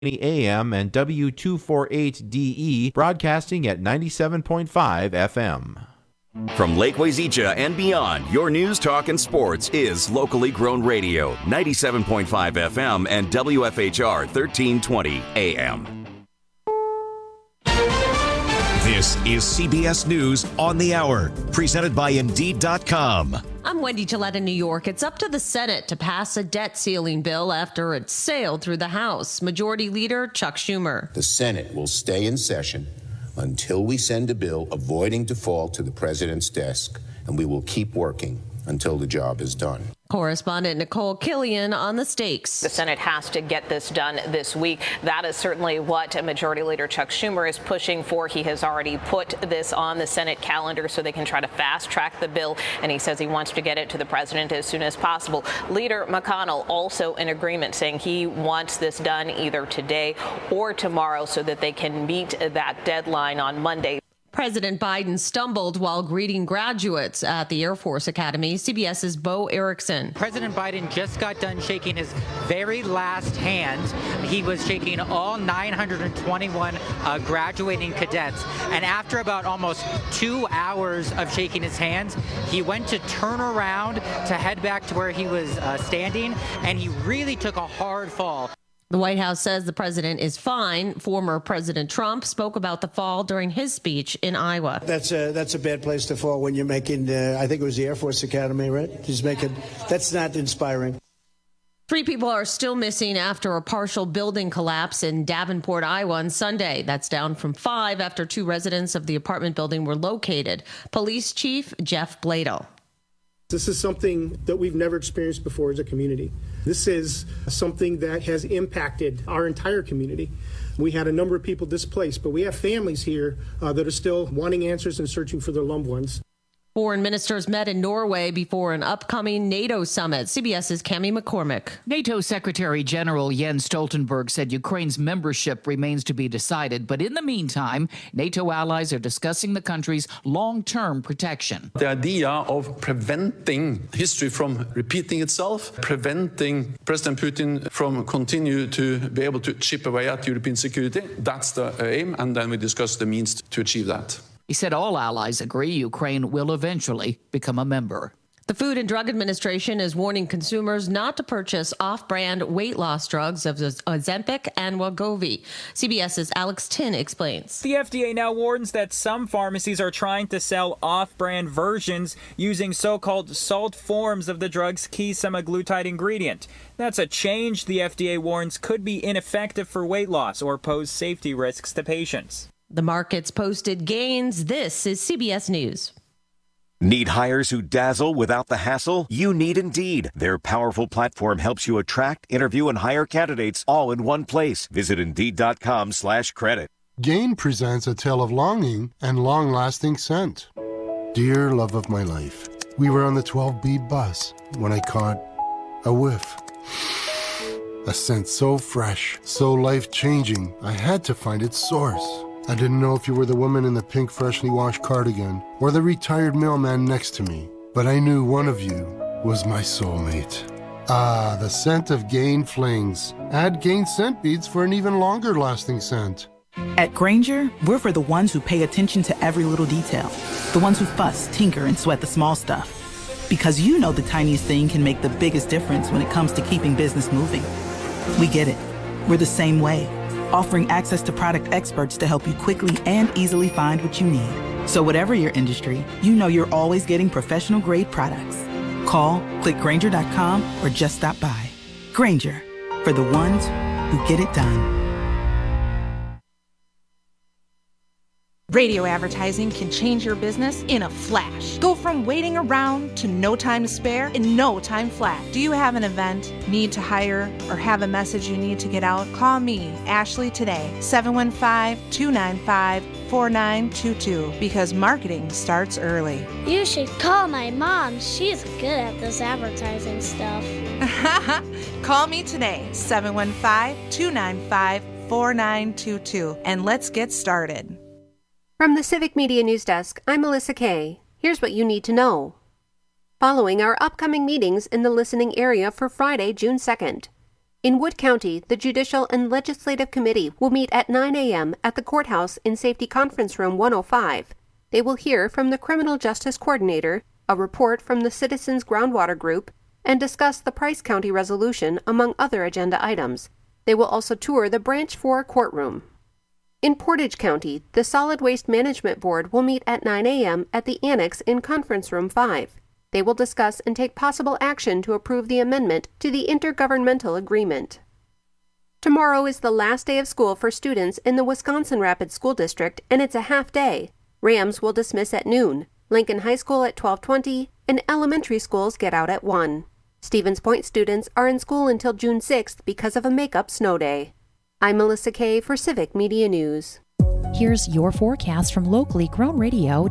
AM and W248DE, broadcasting at 97.5 FM. From Lake Wazeecha and beyond, your news, talk, and sports is locally grown radio, 97.5 FM and WFHR 1320 AM. This is CBS News on the Hour, presented by Indeed.com. I'm Wendy Gillette in New York. It's up to the Senate to pass a debt ceiling bill after it sailed through the House. Majority Leader Chuck Schumer. The Senate will stay in session until we send a bill avoiding default to the president's desk, and we will keep working until the job is done. Correspondent Nicole Killian on the stakes. The Senate has to get this done this week. That is certainly what Majority Leader Chuck Schumer is pushing for. He has already put this on the Senate calendar so they can try to fast track the bill, and he says he wants to get it to the president as soon as possible. Leader McConnell also in agreement, saying he wants this done either today or tomorrow so that they can meet that deadline on Monday. President Biden stumbled while greeting graduates at the Air Force Academy. CBS's Bo Erickson. President Biden just got done shaking his very last hand. He was shaking all 921 graduating cadets. And after about almost 2 hours of shaking his hands, he went to turn around to head back to where he was standing, and he really took a hard fall. The White House says the president is fine. Former President Trump spoke about the fall during his speech in Iowa. That's a bad place to fall when you're making, I think it was the Air Force Academy, right? That's not inspiring. 3 people are still missing after a partial building collapse in Davenport, Iowa on Sunday. That's down from 5 after 2 residents of the apartment building were located. Police Chief Jeff Bladel. This is something that we've never experienced before as a community. This is something that has impacted our entire community. We had a number of people displaced, but we have families here that are still wanting answers and searching for their loved ones. Foreign ministers met in Norway before an upcoming NATO summit. CBS's Cammie McCormick. NATO Secretary General Jens Stoltenberg said Ukraine's membership remains to be decided. But in the meantime, NATO allies are discussing the country's long-term protection. The idea of preventing history from repeating itself, preventing President Putin from continue to be able to chip away at European security, that's the aim. And then we discuss the means to achieve that. He said all allies agree Ukraine will eventually become a member. The Food and Drug Administration is warning consumers not to purchase off-brand weight loss drugs of Ozempic and Wegovy. CBS's Alex Tin explains. The FDA now warns that some pharmacies are trying to sell off-brand versions using so-called salt forms of the drug's key semaglutide ingredient. That's a change the FDA warns could be ineffective for weight loss or pose safety risks to patients. The markets posted gains. This is CBS News. Need hires who dazzle without the hassle? You need Indeed. Their powerful platform helps you attract, interview, and hire candidates all in one place. Visit Indeed.com/credit. Gain presents a tale of longing and long-lasting scent. Dear love of my life, we were on the 12B bus when I caught a whiff. A scent so fresh, so life-changing, I had to find its source. I didn't know if you were the woman in the pink freshly washed cardigan or the retired mailman next to me, but I knew one of you was my soulmate. Ah, the scent of Gain Flings. Add Gain scent beads for an even longer lasting scent. At Grainger, we're for the ones who pay attention to every little detail. The ones who fuss, tinker, and sweat the small stuff. Because you know the tiniest thing can make the biggest difference when it comes to keeping business moving. We get it. We're the same way. Offering access to product experts to help you quickly and easily find what you need. So whatever your industry, you know you're always getting professional-grade products. Call, click Grainger.com, or just stop by. Grainger, for the ones who get it done. Radio advertising can change your business in a flash. Go from waiting around to no time to spare in no time flat. Do you have an event, need to hire, or have a message you need to get out? Call me, Ashley, today, 715-295-4922, because marketing starts early. You should call my mom. She's good at this advertising stuff. Call me today, 715-295-4922, and let's get started. From the Civic Media News Desk, I'm Melissa Kay. Here's what you need to know. Following our upcoming meetings in the listening area for Friday, June 2nd. In Wood County, the Judicial and Legislative Committee will meet at 9 a.m. at the courthouse in Safety Conference Room 105. They will hear from the Criminal Justice Coordinator, a report from the Citizens Groundwater Group, and discuss the Price County resolution, among other agenda items. They will also tour the Branch 4 courtroom. In Portage County, the Solid Waste Management Board will meet at 9 a.m. at the Annex in Conference Room 5. They will discuss and take possible action to approve the amendment to the intergovernmental agreement. Tomorrow is the last day of school for students in the Wisconsin Rapids School District, and it's a half day. Rams will dismiss at noon, Lincoln High School at 12:20, and elementary schools get out at 1. Stevens Point students are in school until June 6th because of a makeup snow day. I'm Melissa Kay for Civic Media News. Here's your forecast from locally grown radio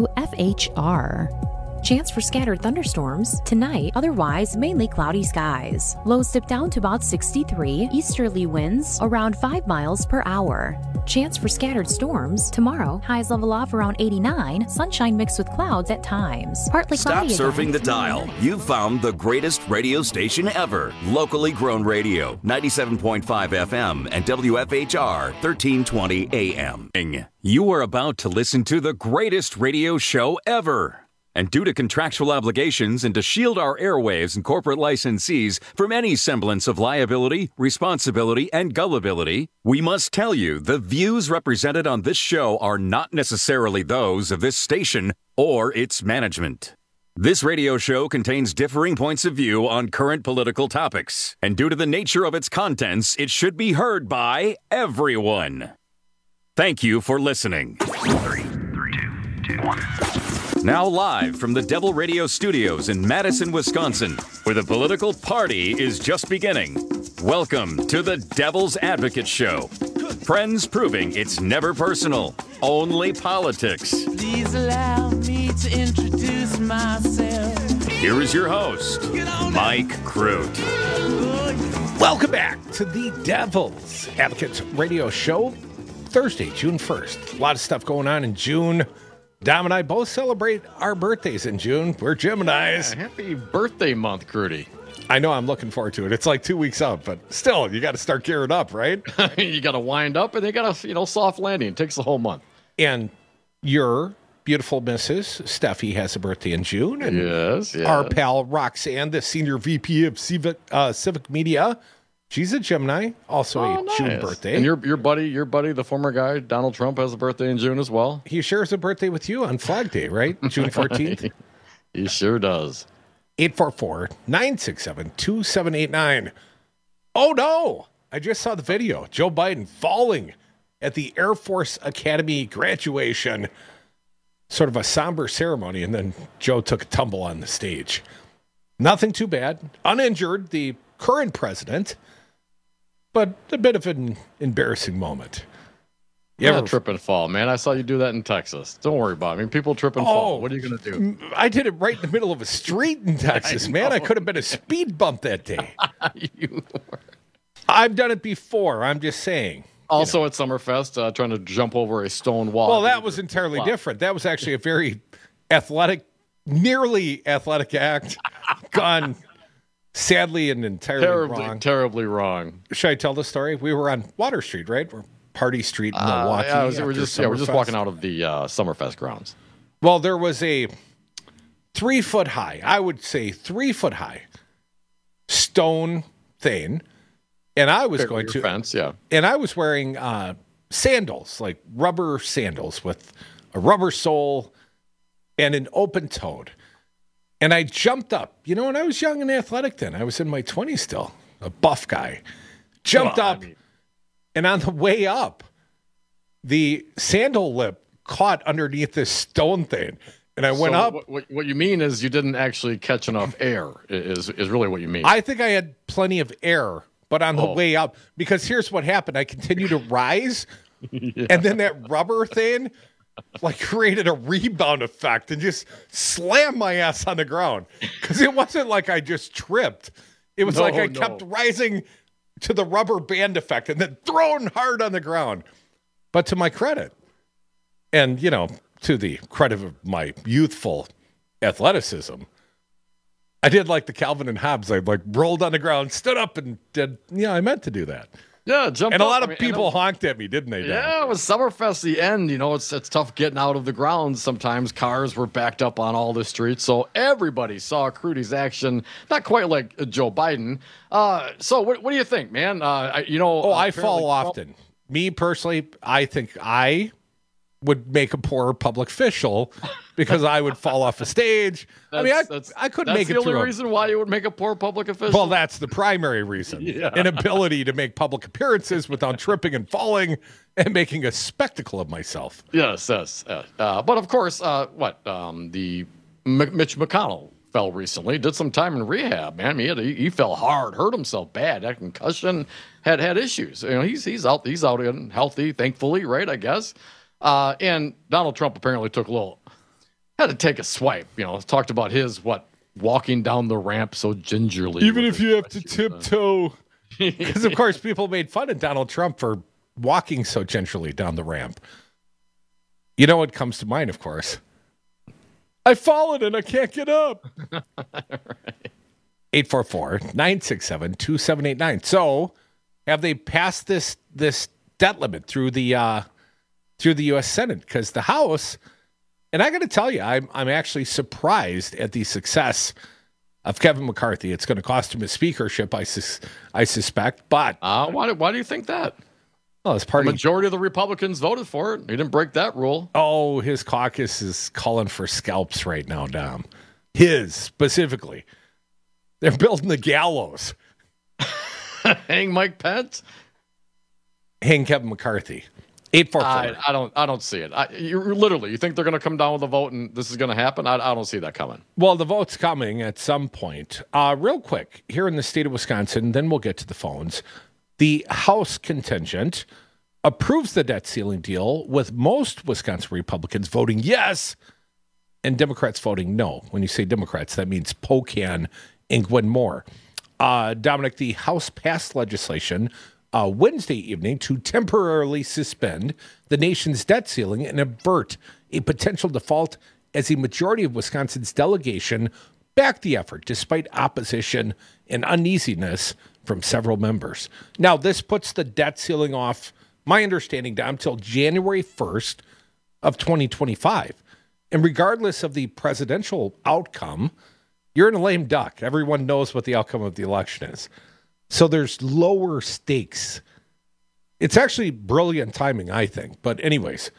WFHR. Chance for scattered thunderstorms. Tonight, otherwise mainly cloudy skies. Lows dip down to about 63. Easterly winds around 5 miles per hour. Chance for scattered storms. Tomorrow, highs level off around 89. Sunshine mixed with clouds at times. Partly cloudy. Stop surfing the dial. You've found the greatest radio station ever. Locally grown radio. 97.5 FM and WFHR 1320 AM. You are about to listen to the greatest radio show ever. And due to contractual obligations and to shield our airwaves and corporate licensees from any semblance of liability, responsibility, and gullibility, we must tell you the views represented on this show are not necessarily those of this station or its management. This radio show contains differing points of view on current political topics, and due to the nature of its contents, it should be heard by everyone. Thank you for listening. 3, 2, 1. Now live from the Devil Radio Studios in Madison, Wisconsin, where the political party is just beginning. Welcome to the Devil's Advocate Show. Friends proving it's never personal, only politics. Please allow me to introduce myself. Here is your host, Mike Crute. Welcome back to the Devil's Advocate Radio Show. Thursday, June 1st. A lot of stuff going on in June. Dom and I both celebrate our birthdays in June. We're Geminis. Yeah, happy birthday month, Crudy. I know, I'm looking forward to it. It's like 2 weeks out, but still, you got to start gearing up, right? You got to wind up, and they got a soft landing. It takes the whole month. And your beautiful Mrs. Steffi has a birthday in June. And yes. Our pal Roxanne, the senior VP of Civic Media, she's a Gemini, also a nice. June birthday. And your buddy, the former guy, Donald Trump, has a birthday in June as well. He shares a birthday with you on Flag Day, right? June 14th? He sure does. 844-967-2789. Oh, no. I just saw the video. Joe Biden falling at the Air Force Academy graduation. Sort of a somber ceremony, and then Joe took a tumble on the stage. Nothing too bad. Uninjured, the current president, but a bit of an embarrassing moment. Yeah, trip and fall, man. I saw you do that in Texas. Don't worry about it. I mean, people trip and fall. What are you going to do? I did it right in the middle of a street in Texas, man. I could have been a speed bump that day. I've done it before. I'm just saying. Also at Summerfest, trying to jump over a stone wall. Well, that was entirely different. That was actually a very athletic, nearly athletic act gone sadly and entirely wrong. Terribly wrong. Should I tell the story? We were on Water Street, right? We're Party Street in Milwaukee. We're just walking out of the Summerfest grounds. Well, there was a 3 foot high, I would say 3 foot high stone thing, and I was going to fence, yeah. And I was wearing sandals, like rubber sandals with a rubber sole and an open toed. And I jumped up. You know, when I was young and athletic then, I was in my 20s still, a buff guy. Jumped up. And on the way up, the sandal lip caught underneath this stone thing. And I went up. What you mean is you didn't actually catch enough air, is really what you mean. I think I had plenty of air, but on the way up, because here's what happened. I continued to rise, and then that rubber thing like created a rebound effect and just slammed my ass on the ground. Because it wasn't like I just tripped. It was I kept rising to the rubber band effect and then thrown hard on the ground. But to my credit, and, you know, to the credit of my youthful athleticism, I did like the Calvin and Hobbes. I rolled on the ground, stood up, and did. Yeah, I meant to do that. Yeah, jumped and a up. lot of people honked at me, didn't they, Dan? Yeah, it was Summerfest, the end. It's tough getting out of the grounds. Sometimes cars were backed up on all the streets, so everybody saw Crudy's action. Not quite like Joe Biden. So what do you think, man? I fall often. Me personally, I think I would make a poor public official because I would fall off a stage. I couldn't make it through. That's the only reason why you would make a poor public official? Well, that's the primary reason. Yeah. Inability to make public appearances without tripping and falling and making a spectacle of myself. Yes. But of course, the Mitch McConnell fell recently, did some time in rehab, man. He fell hard, hurt himself bad, had concussion, had issues. He's out and healthy, thankfully, right, I guess. And Donald Trump apparently had to take a swipe, talked about his, walking down the ramp so gingerly. Even if you have to tiptoe. Because, of course, people made fun of Donald Trump for walking so gingerly down the ramp. You know what comes to mind, of course? I've fallen and I can't get up. 844-967-2789. So, have they passed this debt limit through the U.S. Senate? Because the House, and I got to tell you, I'm actually surprised at the success of Kevin McCarthy. It's going to cost him his speakership, I suspect. But why do you think that? Well, the majority of the Republicans voted for it. He didn't break that rule. Oh, his caucus is calling for scalps right now, Dom. His specifically. They're building the gallows. Hang Mike Pence? Hang Kevin McCarthy. 844. I don't see it. You think they're going to come down with a vote and this is going to happen? I don't see that coming. Well, the vote's coming at some point. Real quick, here in the state of Wisconsin, then we'll get to the phones. The House contingent approves the debt ceiling deal, with most Wisconsin Republicans voting yes and Democrats voting no. When you say Democrats, that means Pocan and Gwen Moore. Dominic, the House passed legislation Wednesday evening to temporarily suspend the nation's debt ceiling and avert a potential default, as a majority of Wisconsin's delegation backed the effort despite opposition and uneasiness from several members. Now, this puts the debt ceiling off, my understanding, down until January 1st of 2025. And regardless of the presidential outcome, you're in a lame duck. Everyone knows what the outcome of the election is. So there's lower stakes. It's actually brilliant timing, I think. But anyways,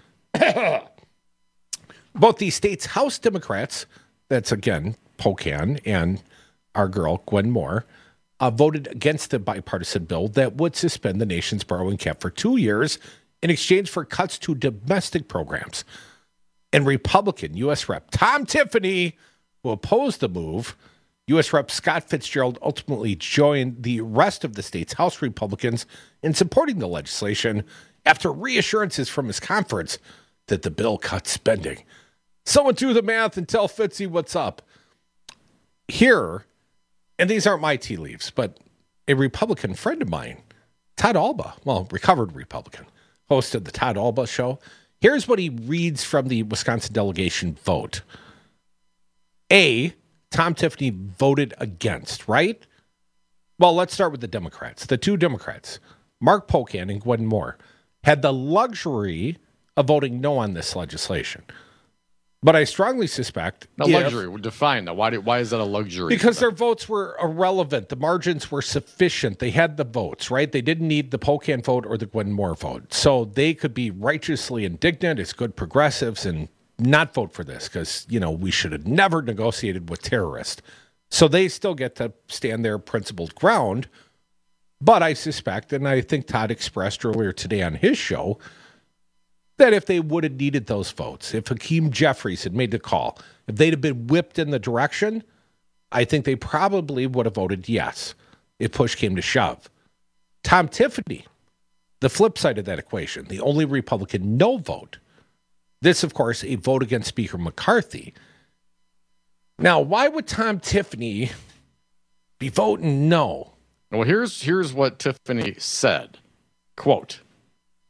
both the state's House Democrats, that's again Pocan and our girl Gwen Moore, voted against the bipartisan bill that would suspend the nation's borrowing cap for 2 years in exchange for cuts to domestic programs. And Republican U.S. Rep. Tom Tiffany, who opposed the move, U.S. Rep. Scott Fitzgerald ultimately joined the rest of the state's House Republicans in supporting the legislation after reassurances from his conference that the bill cut spending. Someone do the math and tell Fitzy what's up. Here, and these aren't my tea leaves, but a Republican friend of mine, Todd Alba, recovered Republican, hosted the Todd Alba Show. Here's what he reads from the Wisconsin delegation vote. A, Tom Tiffany voted against, right? Well, let's start with the Democrats. The two Democrats, Mark Pocan and Gwen Moore, had the luxury of voting no on this legislation. But I strongly suspect... luxury, define that. Why is that a luxury? Because their votes were irrelevant. The margins were sufficient. They had the votes, right? They didn't need the Pocan vote or the Gwen Moore vote. So they could be righteously indignant as good progressives and not vote for this because, we should have never negotiated with terrorists. So they still get to stand their principled ground. But I suspect, and I think Todd expressed earlier today on his show, that if they would have needed those votes, if Hakeem Jeffries had made the call, if they'd have been whipped in the direction, I think they probably would have voted yes if push came to shove. Tom Tiffany, the flip side of that equation, the only Republican no vote. This, of course, a vote against Speaker McCarthy. Now, why would Tom Tiffany be voting no? Well, here's what Tiffany said. Quote,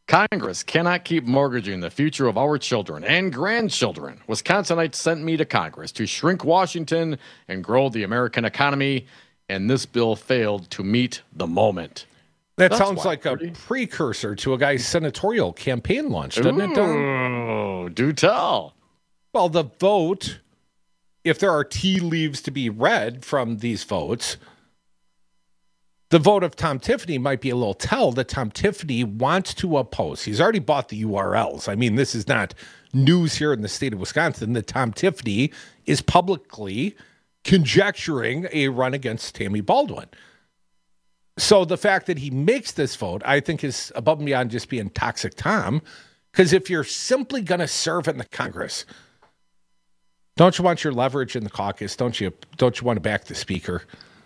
Congress cannot keep mortgaging the future of our children and grandchildren. Wisconsinites sent me to Congress to shrink Washington and grow the American economy, and this bill failed to meet the moment. That sounds like a precursor to a guy's senatorial campaign launch, doesn't it, Don? Oh, do tell. Well, the vote, if there are tea leaves to be read from these votes, the vote of Tom Tiffany might be a little tell that Tom Tiffany wants to oppose. He's already bought the URLs. I mean, this is not news here in the state of Wisconsin that Tom Tiffany is publicly conjecturing a run against Tammy Baldwin. So the fact that he makes this vote, I think, is above and beyond just being toxic Tom, because if you're simply going to serve in the Congress, don't you want your leverage in the caucus? Don't you want to back the speaker?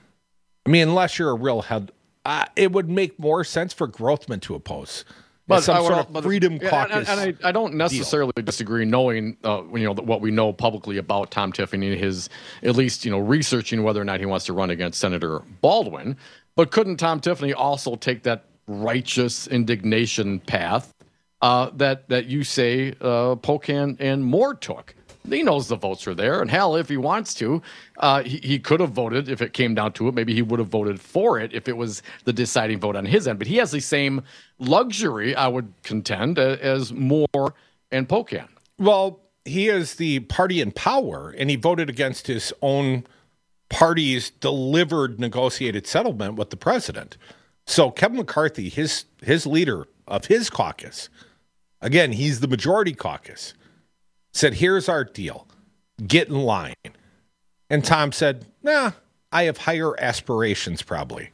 I mean, unless you're a real head, it would make more sense for Grothman to oppose. But some sort of Freedom Caucus. And I don't necessarily disagree, knowing what we know publicly about Tom Tiffany and his, at least, researching whether or not he wants to run against Senator Baldwin. But couldn't Tom Tiffany also take that righteous indignation path that you say Pocan and Moore took? He knows the votes are there, and hell, if he wants to, he could have voted if it came down to it. Maybe he would have voted for it if it was the deciding vote on his end. But he has the same luxury, I would contend, as Moore and Pocan. Well, he is the party in power, and he voted against his own party's delivered negotiated settlement with the president. So Kevin McCarthy, his leader of his caucus, again, he's the majority caucus, said, here's our deal. Get in line. And Tom said, nah, I have higher aspirations probably.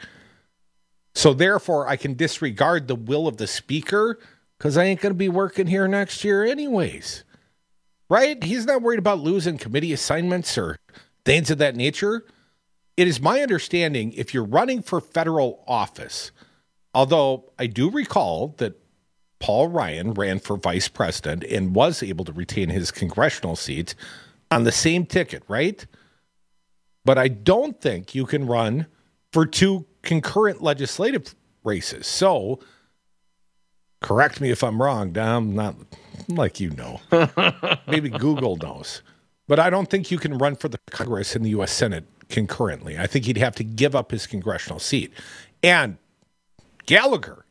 So therefore, I can disregard the will of the speaker because I ain't going to be working here next year anyways. Right? He's not worried about losing committee assignments or things of that nature. It is my understanding if you're running for federal office, although I do recall that Paul Ryan ran for vice president and was able to retain his congressional seat on the same ticket, right? But I don't think you can run for two concurrent legislative races. So, correct me if I'm wrong, Dom, not like you know. Maybe Google knows. But I don't think you can run for the Congress and the U.S. Senate concurrently. I think he'd have to give up his congressional seat. And Gallagher,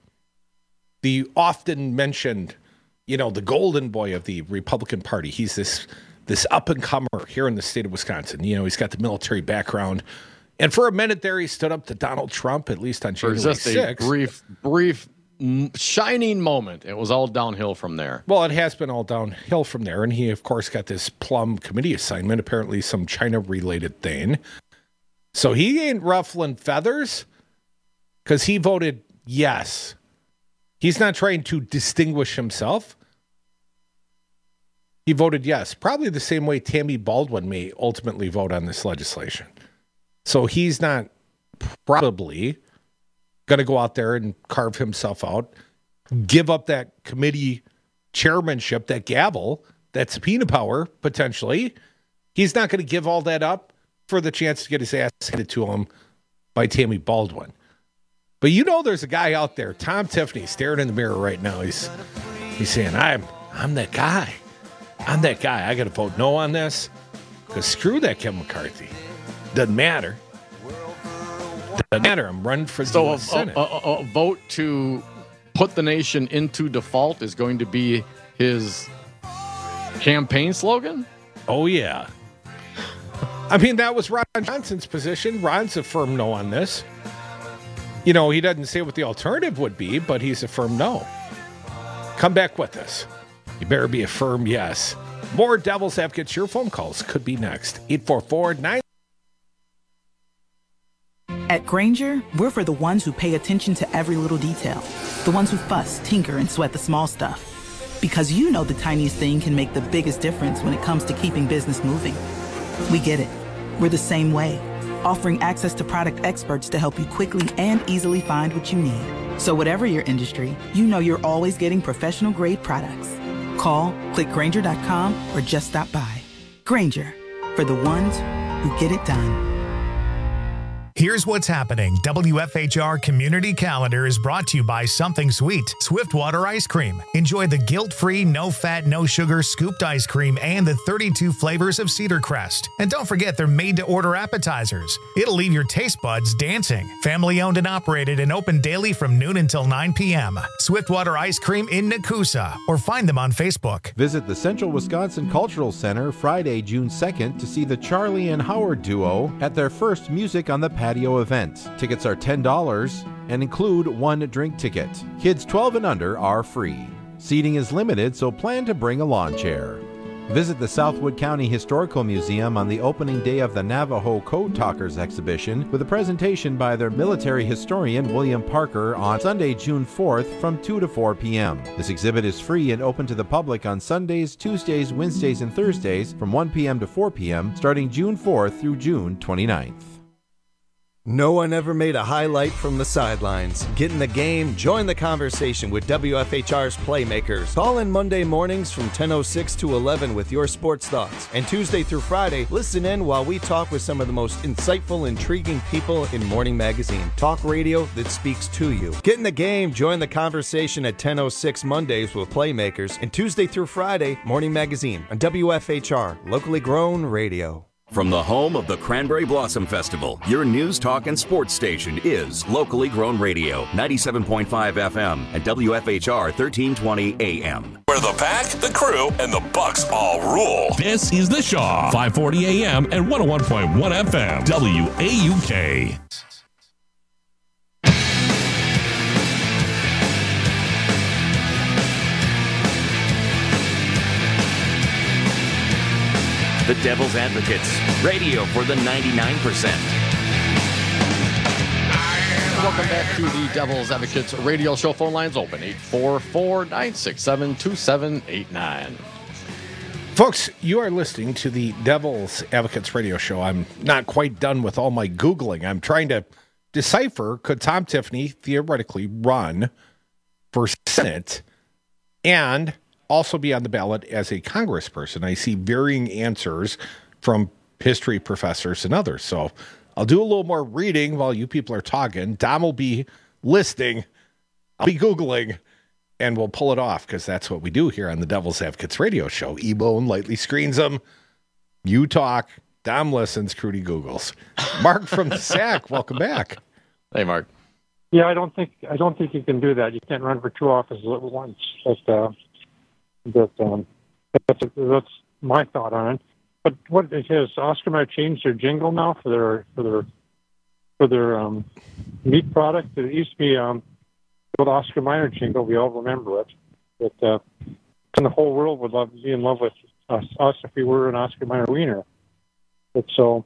the often mentioned, the golden boy of the Republican Party. He's this up-and-comer here in the state of Wisconsin. He's got the military background. And for a minute there, he stood up to Donald Trump, at least on January 6th. For just a brief, shining moment. It was all downhill from there. Well, it has been all downhill from there. And he, of course, got this Plum committee assignment, apparently some China-related thing. So he ain't ruffling feathers because he voted yes. He's not trying to distinguish himself. He voted yes, probably the same way Tammy Baldwin may ultimately vote on this legislation. So he's not probably going to go out there and carve himself out, give up that committee chairmanship, that gavel, that subpoena power, potentially. He's not going to give all that up for the chance to get his ass handed to him by Tammy Baldwin. But there's a guy out there, Tom Tiffany, staring in the mirror right now. He's saying, I'm that guy. I'm that guy. I got to vote no on this because screw that Kevin McCarthy. Doesn't matter. Doesn't matter. I'm running for the U.S. Senate. A vote to put the nation into default is going to be his campaign slogan? Oh, yeah. I mean, that was Ron Johnson's position. Ron's a firm no on this. He doesn't say what the alternative would be, but he's a firm no. Come back with us. You better be a firm yes. More Devil's Advocates. Your phone calls could be next. 844-9. At Grainger, we're for the ones who pay attention to every little detail. The ones who fuss, tinker, and sweat the small stuff. Because the tiniest thing can make the biggest difference when it comes to keeping business moving. We get it. We're the same way. Offering access to product experts to help you quickly and easily find what you need. So whatever your industry, you're always getting professional-grade products. Call, click Grainger.com, or just stop by. Grainger, for the ones who get it done. Here's what's happening. WFHR Community Calendar is brought to you by Something Sweet, Swiftwater Ice Cream. Enjoy the guilt-free, no-fat, no-sugar scooped ice cream and the 32 flavors of Cedar Crest. And don't forget they're made-to-order appetizers. It'll leave your taste buds dancing. Family-owned and operated and open daily from noon until 9 p.m. Swiftwater Ice Cream in Nakusa, or find them on Facebook. Visit the Central Wisconsin Cultural Center Friday, June 2nd to see the Charlie and Howard duo at their first Music on the Patio event. Tickets are $10 and include one drink ticket. Kids 12 and under are free. Seating is limited, so plan to bring a lawn chair. Visit the Southwood County Historical Museum on the opening day of the Navajo Code Talkers exhibition with a presentation by their military historian William Parker on Sunday, June 4th from 2 to 4 p.m. This exhibit is free and open to the public on Sundays, Tuesdays, Wednesdays, and Thursdays from 1 p.m. to 4 p.m. starting June 4th through June 29th. No one ever made a highlight from the sidelines. Get in the game, join the conversation with WFHR's Playmakers. Call in Monday mornings from 10:06 to 11 with your sports thoughts. And Tuesday through Friday, listen in while we talk with some of the most insightful, intriguing people in Morning Magazine. Talk radio that speaks to you. Get in the game, join the conversation at 10:06 Mondays with Playmakers. And Tuesday through Friday, Morning Magazine on WFHR, locally grown radio. From the home of the Cranberry Blossom Festival, your news, talk, and sports station is Locally Grown Radio, 97.5 FM and WFHR 1320 AM. Where the pack, the crew, and the Bucks all rule. This is The Shaw, 540 AM and 101.1 FM, WAUK. The Devil's Advocates, radio for the 99%. Welcome back to the Devil's Advocates radio show. Phone lines open, 844-967-2789. Folks, you are listening to the Devil's Advocates radio show. I'm not quite done with all my Googling. I'm trying to decipher, could Tom Tiffany theoretically run for Senate and also be on the ballot as a congressperson? I see varying answers from history professors and others. So I'll do a little more reading while you people are talking. Dom will be listening. I'll be Googling, and we'll pull it off because that's what we do here on the Devil's Advocates radio show. E-Bone lightly screens them. You talk. Dom listens. Crudy Googles. Mark from the SAC, welcome back. Hey, Mark. Yeah, I don't think you can do that. You can't run for two offices at once. That's my thought on it. But what has Oscar Mayer changed their jingle now for their meat product? It used to be the old Oscar Mayer jingle. We all remember it. And the whole world would be in love with us if we were an Oscar Mayer wiener. You're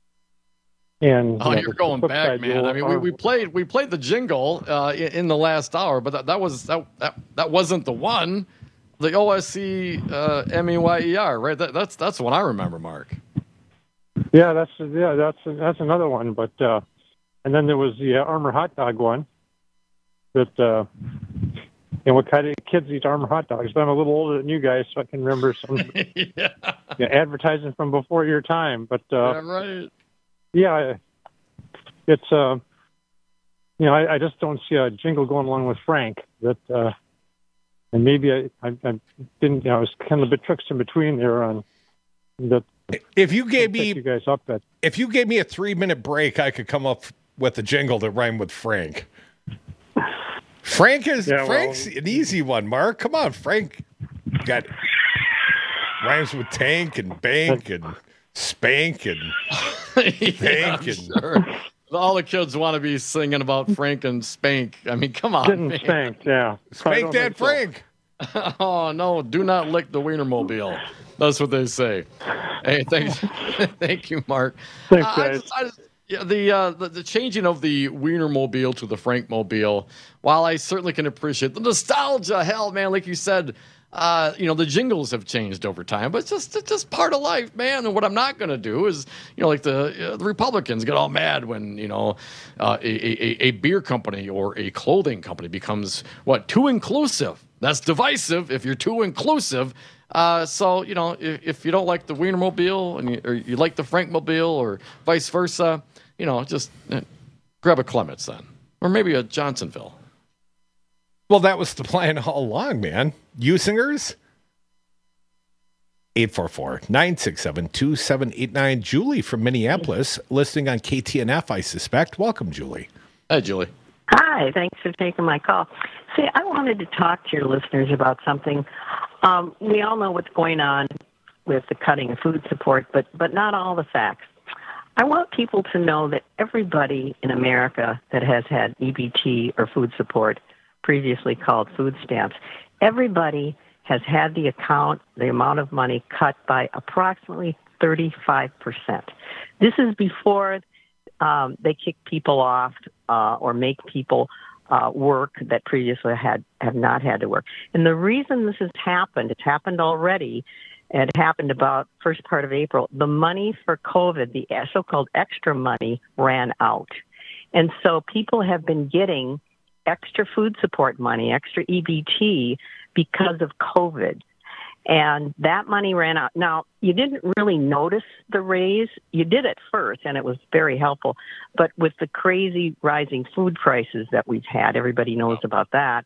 going back, man. I mean, we played the jingle in the last hour, but that wasn't the one. The OSC MEYER, right? That's the one I remember, Mark. Yeah, that's another one. But and then there was the Armour hot dog one. That what kind of kids eat Armour hot dogs? But I'm a little older than you guys, so I can remember some advertising from before your time. But right. Yeah, it's I just don't see a jingle going along with Frank that. And maybe I didn't. I was kind of a bit twixt in between there on that. If you gave me you guys up that. If you gave me a 3-minute break, I could come up with a jingle that rhymed with Frank. Frank's an easy one, Mark. Come on, Frank got rhymes with tank and bank and spank and bank and. Sure. All the kids want to be singing about Frank and Spank. I mean, come on. Didn't Spank, yeah. Spank that Frank. So. Oh, no, do not lick the Wienermobile. That's what they say. Hey, thanks. Thank you, Mark. Thanks, guys. The changing of the Wienermobile to the Frankmobile, while I certainly can appreciate the nostalgia, hell, man, like you said, the jingles have changed over time, but it's just part of life, man. And what I'm not going to do is, like the Republicans get all mad when, a beer company or a clothing company becomes too inclusive. That's divisive if you're too inclusive. So, if you don't like the Wienermobile or you like the Frankmobile or vice versa, just grab a Clements then. Or maybe a Johnsonville. Well, that was the plan all along, man. Usingers? 844-967-2789. Julie from Minneapolis, listening on KTNF, I suspect. Welcome, Julie. Hi, Julie. Hi, thanks for taking my call. See, I wanted to talk to your listeners about something. We all know what's going on with the cutting of food support, but not all the facts. I want people to know that everybody in America that has had EBT or food support, previously called food stamps, everybody has had the amount of money cut by approximately 35%. This is before they kick people off or make people work that previously have not had to work. And the reason this has happened, it's happened already. It happened about first part of April. The money for COVID, the so-called extra money, ran out. And so people have been getting extra food support money, extra EBT, because of COVID. And that money ran out. Now, you didn't really notice the raise. You did at first, and it was very helpful. But with the crazy rising food prices that we've had, everybody knows about that,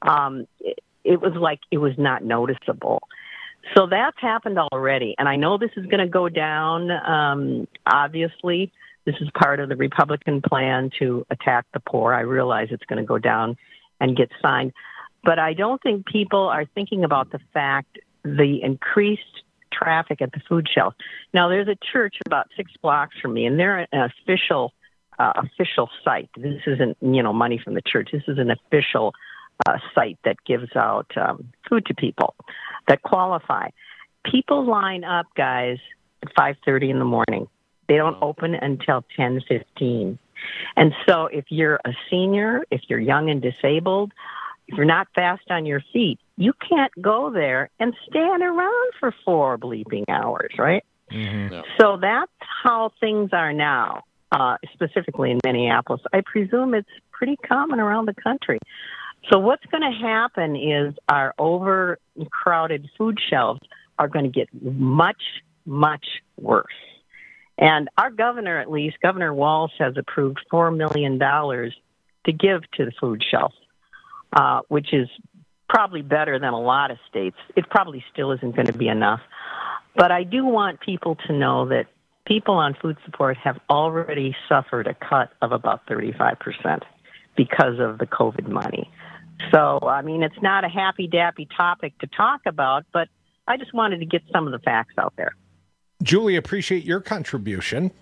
it was like it was not noticeable. So that's happened already. And I know this is going to go down. Obviously, this is part of the Republican plan to attack the poor. I realize it's going to go down and get signed. But I don't think people are thinking about the fact the increased traffic at the food shelf. Now, there's a church about 6 blocks from me, and they're an official site. This isn't, money from the church. This is an official site that gives out food to people that qualify. People line up, guys, at 5:30 in the morning. They don't open until 10:15. And so if you're a senior, if you're young and disabled, if you're not fast on your feet, you can't go there and stand around for 4 bleeping hours, right? Mm-hmm. Yeah. So that's how things are now, specifically in Minneapolis. I presume it's pretty common around the country. So what's going to happen is our overcrowded food shelves are going to get much, much worse. And our governor, at least, Governor Walz, has approved $4 million to give to the food shelf, which is probably better than a lot of states. It probably still isn't going to be enough. But I do want people to know that people on food support have already suffered a cut of about 35% because of the COVID money. So, I mean, it's not a happy-dappy topic to talk about, but I just wanted to get some of the facts out there. Julie, appreciate your contribution.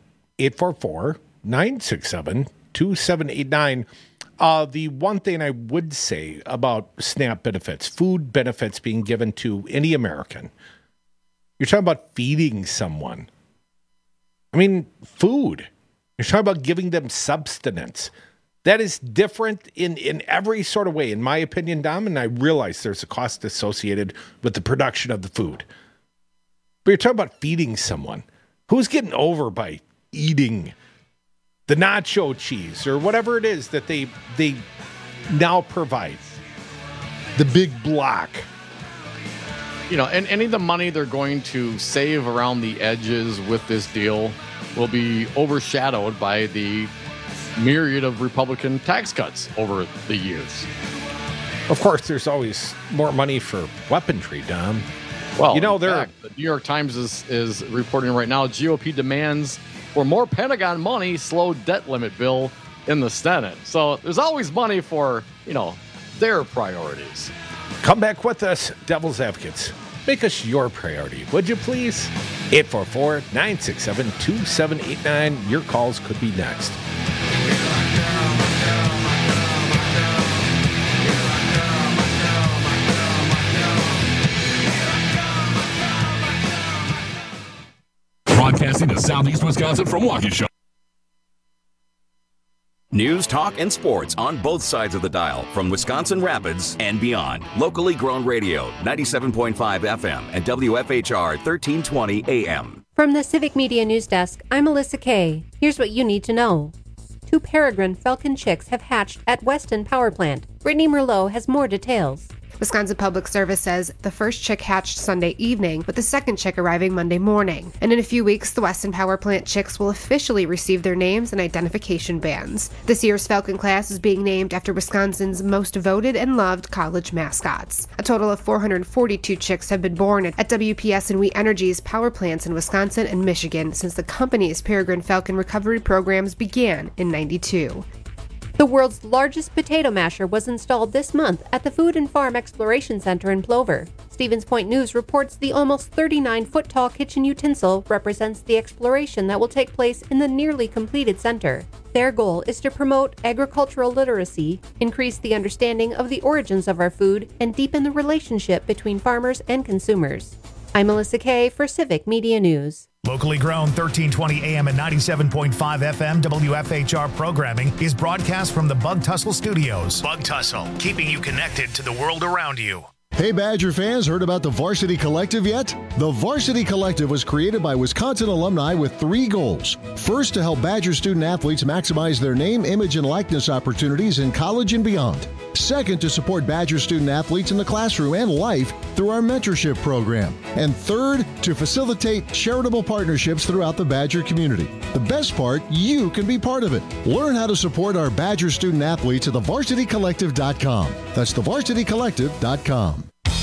844-967-2789. The one thing I would say about SNAP benefits, food benefits being given to any American, you're talking about feeding someone. I mean, food. You're talking about giving them substance. That is different in every sort of way, in my opinion, Dom, and I realize there's a cost associated with the production of the food. But you're talking about feeding someone. Who's getting over by eating the nacho cheese or whatever it is that they now provide? The big block. And any of the money they're going to save around the edges with this deal will be overshadowed by the myriad of Republican tax cuts over the years. Of course, there's always more money for weaponry, Dom. Well, the New York Times is reporting right now, GOP demands for more Pentagon money, slow debt limit bill in the Senate. So there's always money for, their priorities. Come back with us, Devil's Advocates. Make us your priority, would you please? 844-967-2789. Your calls could be next. Broadcasting to Southeast Wisconsin from Waukesha. News, talk, and sports on both sides of the dial from Wisconsin Rapids and beyond. Locally grown radio, 97.5 FM and WFHR 1320 AM. From the Civic Media News Desk, I'm Melissa Kay. Here's what you need to know. 2 peregrine falcon chicks have hatched at Weston Power Plant. Brittany Merlot has more details. Wisconsin Public Service says the first chick hatched Sunday evening, with the second chick arriving Monday morning. And in a few weeks, the Weston Power Plant chicks will officially receive their names and identification bands. This year's Falcon class is being named after Wisconsin's most voted and loved college mascots. A total of 442 chicks have been born at WPS and We Energy's power plants in Wisconsin and Michigan since the company's Peregrine Falcon recovery programs began in '92. The world's largest potato masher was installed this month at the Food and Farm Exploration Center in Plover. Stevens Point News reports the almost 39-foot-tall kitchen utensil represents the exploration that will take place in the nearly completed center. Their goal is to promote agricultural literacy, increase the understanding of the origins of our food, and deepen the relationship between farmers and consumers. I'm Melissa Kay for Civic Media News. Locally grown 1320 AM and 97.5 FM WFHR programming is broadcast from the Bug Tussle Studios. Bug Tussle, keeping you connected to the world around you. Hey, Badger fans, heard about the Varsity Collective yet? The Varsity Collective was created by Wisconsin alumni with 3 goals. First, to help Badger student athletes maximize their name, image, and likeness opportunities in college and beyond. Second, to support Badger student athletes in the classroom and life through our mentorship program. And third, to facilitate charitable partnerships throughout the Badger community. The best part, you can be part of it. Learn how to support our Badger student athletes at thevarsitycollective.com. That's thevarsitycollective.com.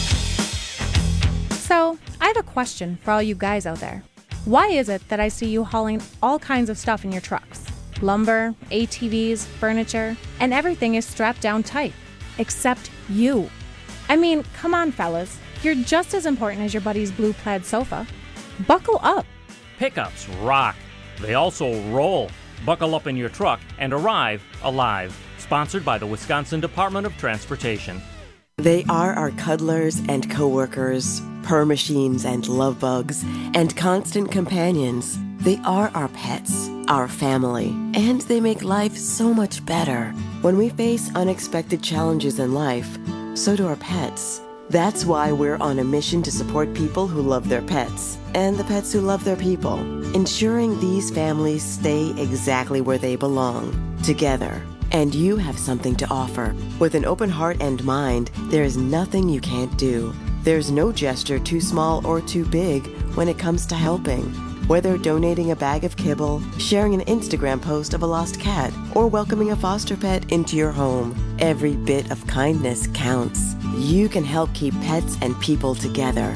So, I have a question for all you guys out there. Why is it that I see you hauling all kinds of stuff in your trucks? Lumber, ATVs, furniture, and everything is strapped down tight. Except you. I mean, come on, fellas. You're just as important as your buddy's blue plaid sofa. Buckle up. Pickups rock. They also roll. Buckle up in your truck and arrive alive. Sponsored by the Wisconsin Department of Transportation. They are our cuddlers and coworkers, purr machines and love bugs, and constant companions. They are our pets, our family, and they make life so much better. When we face unexpected challenges in life, so do our pets. That's why we're on a mission to support people who love their pets and the pets who love their people, ensuring these families stay exactly where they belong, together. And you have something to offer. With an open heart and mind, there is nothing you can't do. There's no gesture too small or too big when it comes to helping. Whether donating a bag of kibble, sharing an Instagram post of a lost cat, or welcoming a foster pet into your home, every bit of kindness counts. You can help keep pets and people together.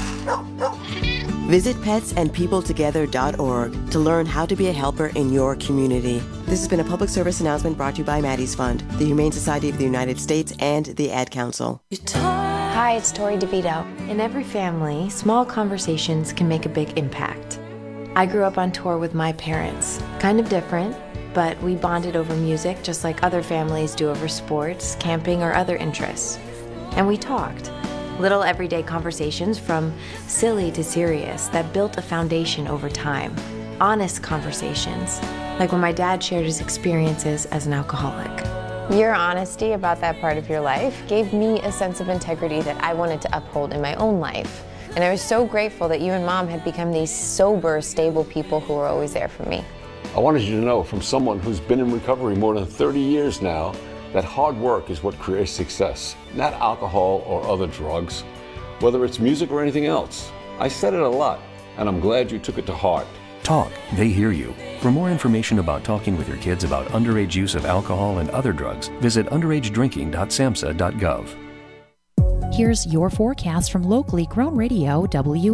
Visit petsandpeopletogether.org to learn how to be a helper in your community. This has been a public service announcement brought to you by Maddie's Fund, the Humane Society of the United States, and the Ad Council. Hi, it's Tori DeVito. In every family, small conversations can make a big impact. I grew up on tour with my parents. Kind of different, but we bonded over music just like other families do over sports, camping, or other interests. And we talked. Little everyday conversations from silly to serious that built a foundation over time. Honest conversations, like when my dad shared his experiences as an alcoholic. Your honesty about that part of your life gave me a sense of integrity that I wanted to uphold in my own life. And I was so grateful that you and Mom had become these sober, stable people who were always there for me. I wanted you to know from someone who's been in recovery more than 30 years now that hard work is what creates success, not alcohol or other drugs, whether it's music or anything else. I said it a lot, and I'm glad you took it to heart. Talk, they hear you. For more information about talking with your kids about underage use of alcohol and other drugs, visit underagedrinking.samhsa.gov. Here's your forecast from locally grown radio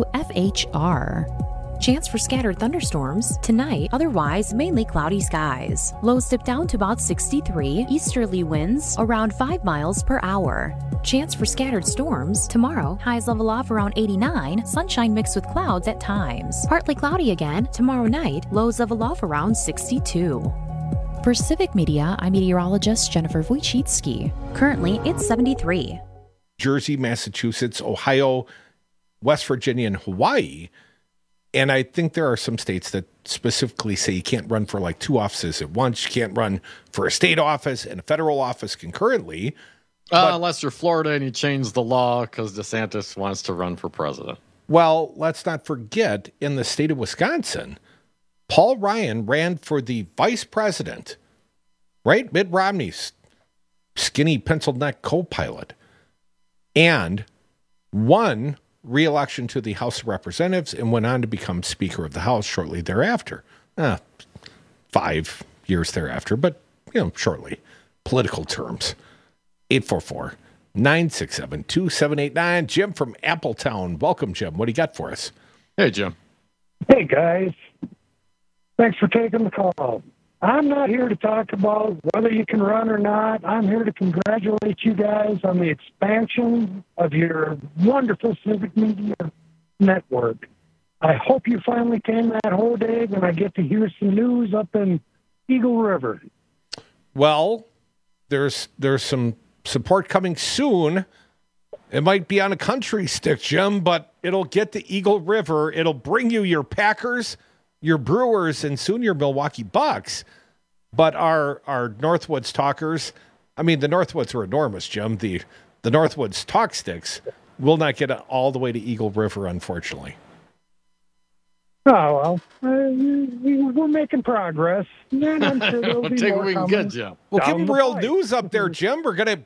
WFHR. Chance for scattered thunderstorms tonight, otherwise mainly cloudy skies. Lows dip down to about 63, easterly winds around 5 miles per hour. Chance for scattered storms tomorrow, highs level off around 89, sunshine mixed with clouds at times. Partly cloudy again tomorrow night, lows level off around 62. For Civic Media, I'm meteorologist Jennifer Wojcicki. Currently, it's 73. Jersey, Massachusetts, Ohio, West Virginia, and Hawaii. And I think there are some states that specifically say you can't run for like 2 offices at once. You can't run for a state office and a federal office concurrently. Unless you're Florida and you change the law because DeSantis wants to run for president. Well, let's not forget, in the state of Wisconsin, Paul Ryan ran for the vice president, right? Mitt Romney's skinny pencil neck co-pilot. and won re-election to the House of Representatives and went on to become Speaker of the House shortly thereafter. 5 years thereafter, but, shortly. Political terms. 844-967-2789. Jim from Appletown. Welcome, Jim. What do you got for us? Hey, Jim. Hey, guys. Thanks for taking the call. I'm not here to talk about whether you can run or not. I'm here to congratulate you guys on the expansion of your wonderful civic media network. I hope you finally came that whole day when I get to hear some news up in Eagle River. Well, there's some support coming soon. It might be on a country stick, Jim, but it'll get to Eagle River. It'll bring you your Packers, your Brewers, and soon your Milwaukee Bucks. But our Northwoods talkers, the Northwoods are enormous, Jim. The Northwoods talk sticks will not get all the way to Eagle River, unfortunately. Oh, well, we're making progress. And I'm sure there'll be take more what we can coming get, Jim. Well, give down them the real pipe. news up there, Jim.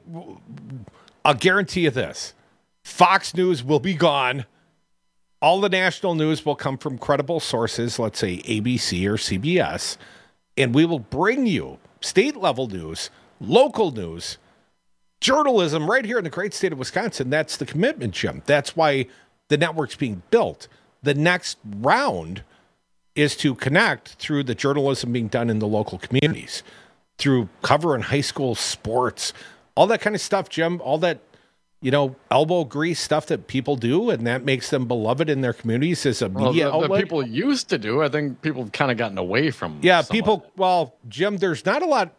I'll guarantee you this. Fox News will be gone. All the national news will come from credible sources, let's say ABC or CBS, and we will bring you state-level news, local news, journalism right here in the great state of Wisconsin. That's the commitment, Jim. That's why the network's being built. The next round is to connect through the journalism being done in the local communities, through covering high school sports, all that kind of stuff, Jim, all that, elbow grease stuff that people do, and that makes them beloved in their communities as a media outlet. That people used to do. I think people have kind of gotten away from. Yeah, Jim, there's not a lot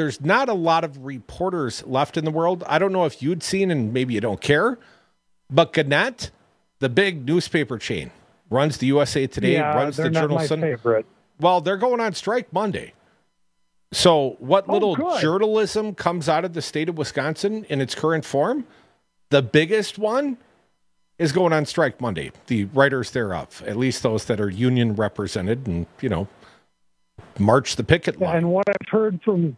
of reporters left in the world. I don't know if you'd seen, and maybe you don't care, but Gannett, the big newspaper chain, runs the USA Today, runs the Journal Sun. Favorite. Well, they're going on strike Monday. So what little good. journalism comes out of the state of Wisconsin in its current form, the biggest one is going on strike Monday. The writers thereof, at least those that are union represented and, march the picket line. And what I've heard from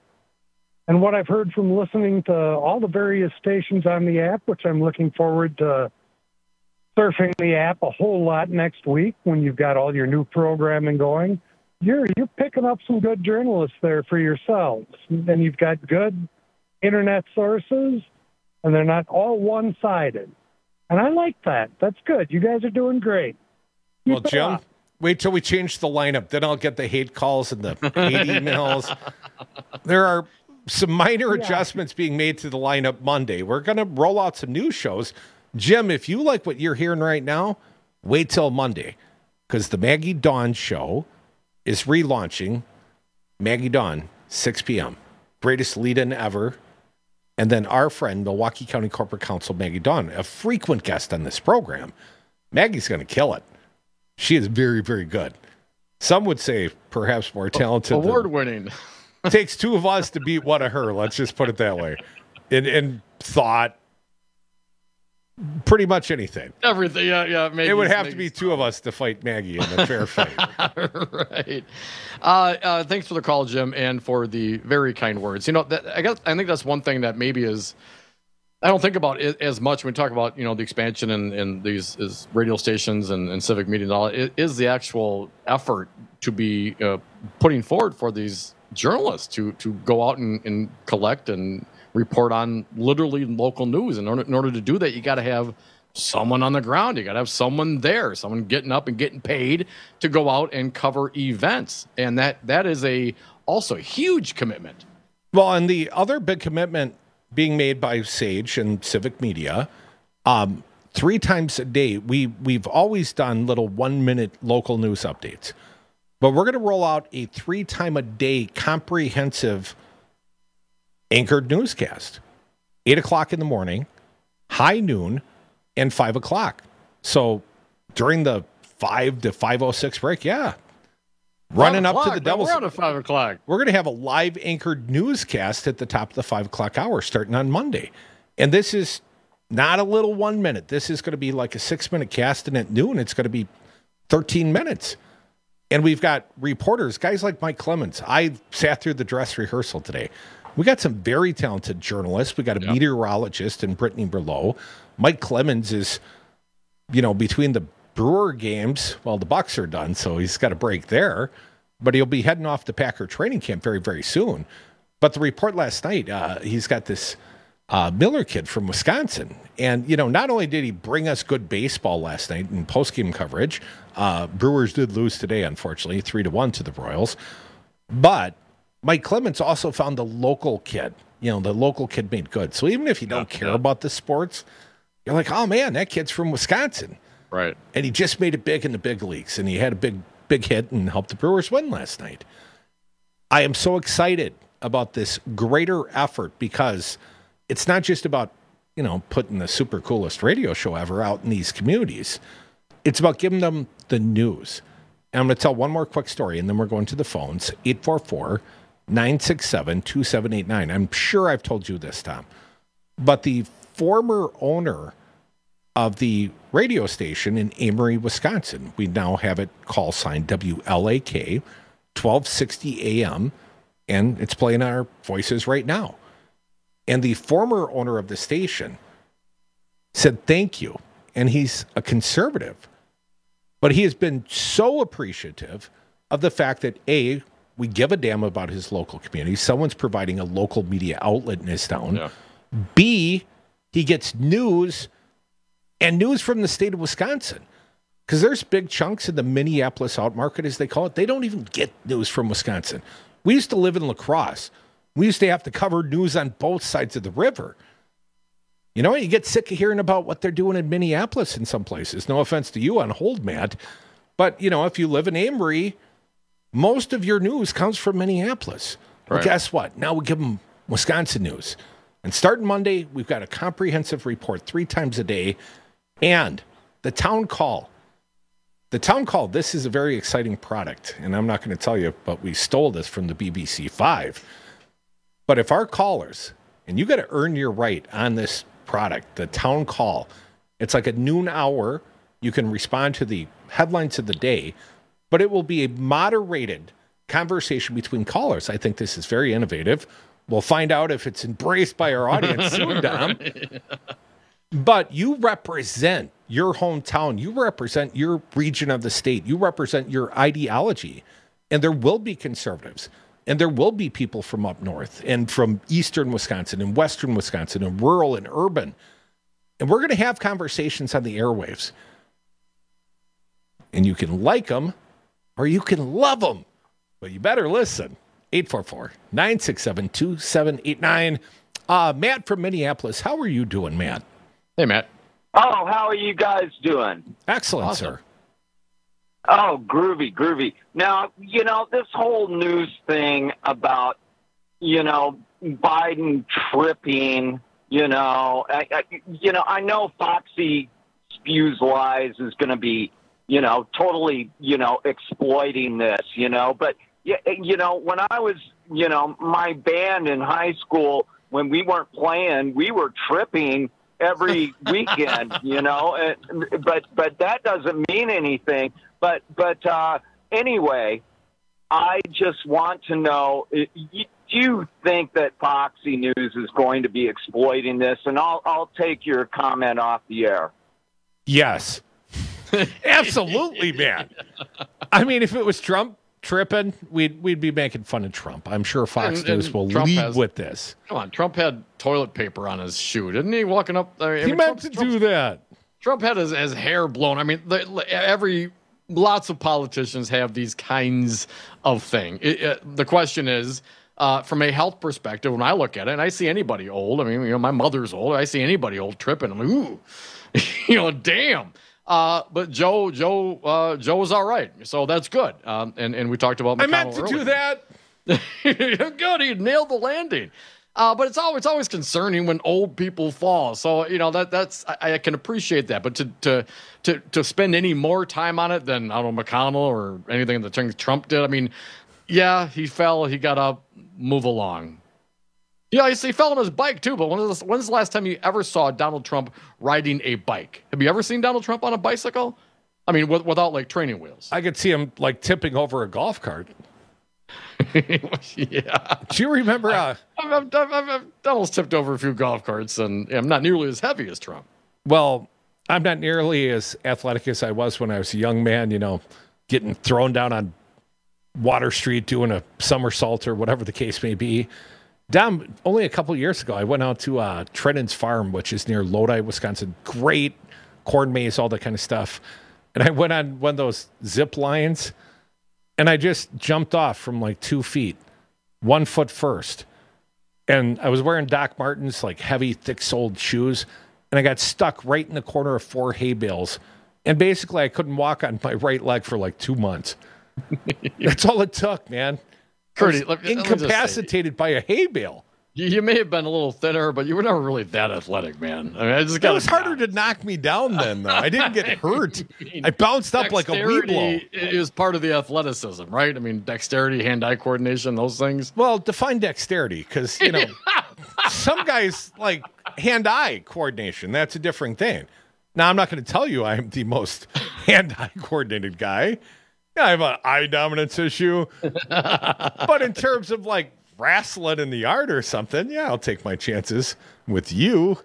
listening to all the various stations on the app, which I'm looking forward to surfing the app a whole lot next week when you've got all your new programming going, you're picking up some good journalists there for yourselves. And you've got good internet sources, and they're not all one-sided. And I like that. That's good. You guys are doing great. Well, Jim, wait till we change the lineup. Then I'll get the hate calls and the hate emails. There are some minor adjustments being made to the lineup Monday. We're going to roll out some new shows. Jim, if you like what you're hearing right now, wait till Monday, because the Maggie Dawn show is relaunching. Maggie Dawn, 6 p.m. Greatest lead-in ever. And then our friend, Milwaukee County Corporate Counsel Maggie Dawn, a frequent guest on this program. Maggie's going to kill it. She is very, very good. Some would say perhaps more talented. Award-winning. Takes two of us to beat one of her. Let's just put it that way. In thought, pretty much anything. Everything, yeah. It would have to be two of us to fight Maggie in a fair fight. Right. Thanks for the call, Jim, and for the very kind words. I think that's one thing that maybe is I don't think about it as much when we talk about the expansion and these is radio stations and civic media and all. It is the actual effort to be putting forward for these journalists to go out and collect and report on literally local news. And in order to do that, you got to have someone on the ground. You got to have someone there, someone getting up and getting paid to go out and cover events. And that is also a huge commitment. Well, and the other big commitment being made by Sage and Civic Media, 3 times a day, we've always done little 1-minute local news updates. But we're going to roll out a 3-time-a-day comprehensive anchored newscast, 8 o'clock in the morning, high noon, and 5 o'clock. So during the 5 to 5:06 break, running up to the Devil's. We're on at 5 o'clock. We're going to have a live anchored newscast at the top of the 5 o'clock hour starting on Monday. And this is not a little 1 minute. This is going to be like a 6-minute cast, and at noon, it's going to be 13 minutes. And we've got reporters, guys like Mike Clemens. I sat through the dress rehearsal today. We got some very talented journalists. We got a meteorologist in Brittany Berlow. Mike Clemens is, between the Brewer games, well, the Bucks are done, so he's got a break there, but he'll be heading off to Packer training camp very, very soon. But the report last night, he's got this Miller kid from Wisconsin. And, not only did he bring us good baseball last night in postgame coverage, Brewers did lose today, unfortunately, 3-1 to the Royals. But Mike Clemens also found the local kid. The local kid made good. So even if you don't care about the sports, you're like, oh, man, that kid's from Wisconsin. Right. And he just made it big in the big leagues. And he had a big hit and helped the Brewers win last night. I am so excited about this greater effort because it's not just about, putting the super coolest radio show ever out in these communities. It's about giving them the news. And I'm going to tell one more quick story, and then we're going to the phones. 844-967-2789. I'm sure I've told you this, Tom. But the former owner of the radio station in Amory, Wisconsin, we now have it call sign WLAK, 1260 AM, and it's playing our voices right now. And the former owner of the station said thank you. And he's a conservative. But he has been so appreciative of the fact that, A, we give a damn about his local community. Someone's providing a local media outlet in his town. Yeah. B, he gets news, and news from the state of Wisconsin. Because there's big chunks in the Minneapolis outmarket, as they call it. They don't even get news from Wisconsin. We used to live in La Crosse. We used to have to cover news on both sides of the river. You get sick of hearing about what they're doing in Minneapolis in some places. No offense to you on hold, Matt. But, if you live in Amory, most of your news comes from Minneapolis. Right. Well, guess what? Now we give them Wisconsin news. And starting Monday, we've got a comprehensive report 3 times a day. And the town call. The town call, this is a very exciting product. And I'm not going to tell you, but we stole this from the BBC 5. But if our callers, and you got to earn your right on this product, the town call, it's like a noon hour. You can respond to the headlines of the day, but it will be a moderated conversation between callers. I think this is very innovative. We'll find out if it's embraced by our audience soon, Dom. But you represent your hometown. You represent your region of the state. You represent your ideology. And there will be conservatives. And there will be people from up north and from eastern Wisconsin and western Wisconsin and rural and urban. And we're going to have conversations on the airwaves. And you can like them or you can love them. But you better listen. 844-967-2789. Matt from Minneapolis. How are you doing, Matt? Hey, Matt. Oh, how are you guys doing? Excellent, Awesome. sir. Oh, groovy. Now, this whole news thing about, Biden tripping, I know Foxy spews lies is going to be, totally, exploiting this, but, when I was, my band in high school, when we weren't playing, we were tripping every weekend, but that doesn't mean anything. But anyway, I just want to know, do you think that Foxy News is going to be exploiting this? And I'll take your comment off the air. Yes. Absolutely, man. I mean, if it was Trump tripping, we'd be making fun of Trump. I'm sure Fox News will lead with this. Come on, Trump had toilet paper on his shoe, didn't he? Walking up there. He meant to do that. Trump had his hair blown. I mean, lots of politicians have these kinds of thing. The question is, from a health perspective, when I look at it, and I see anybody old, I mean, my mother's old, I see anybody old tripping, I'm like, ooh, damn. But Joe's all right, so that's good. And we talked about McConnell I meant to do that. Good, he nailed the landing. But it's always concerning when old people fall. So that's I can appreciate that. But to spend any more time on it than McConnell or anything that Trump did. I mean, yeah, he fell. He got up. Move along. Yeah, he fell on his bike too. But when's the last time you ever saw Donald Trump riding a bike? Have you ever seen Donald Trump on a bicycle? I mean, without like training wheels. I could see him like tipping over a golf cart. Yeah. Do you remember? Donald's tipped over a few golf carts, and I'm not nearly as heavy as Trump. Well, I'm not nearly as athletic as I was when I was a young man, getting thrown down on Water Street doing a somersault or whatever the case may be. Dom, only a couple of years ago, I went out to Trennan's Farm, which is near Lodi, Wisconsin. Great corn maze, all that kind of stuff. And I went on one of those zip lines, and I just jumped off from like 2 feet, 1 foot first. And I was wearing Doc Martens, like heavy, thick-soled shoes, and I got stuck right in the corner of 4 hay bales. And basically, I couldn't walk on my right leg for like 2 months. That's all it took, man. Curdy, incapacitated by a hay bale. You may have been a little thinner, but you were never really that athletic, man. I mean, it was harder to knock me down then, though. I didn't get hurt. I bounced up like a weeblo. It was part of the athleticism, right? I mean, dexterity, hand-eye coordination, those things. Well, define dexterity, because, some guys like hand-eye coordination. That's a different thing. Now, I'm not going to tell you I'm the most hand-eye coordinated guy. Yeah, I have an eye dominance issue. But in terms of like wrestling in the yard or something, yeah, I'll take my chances with you.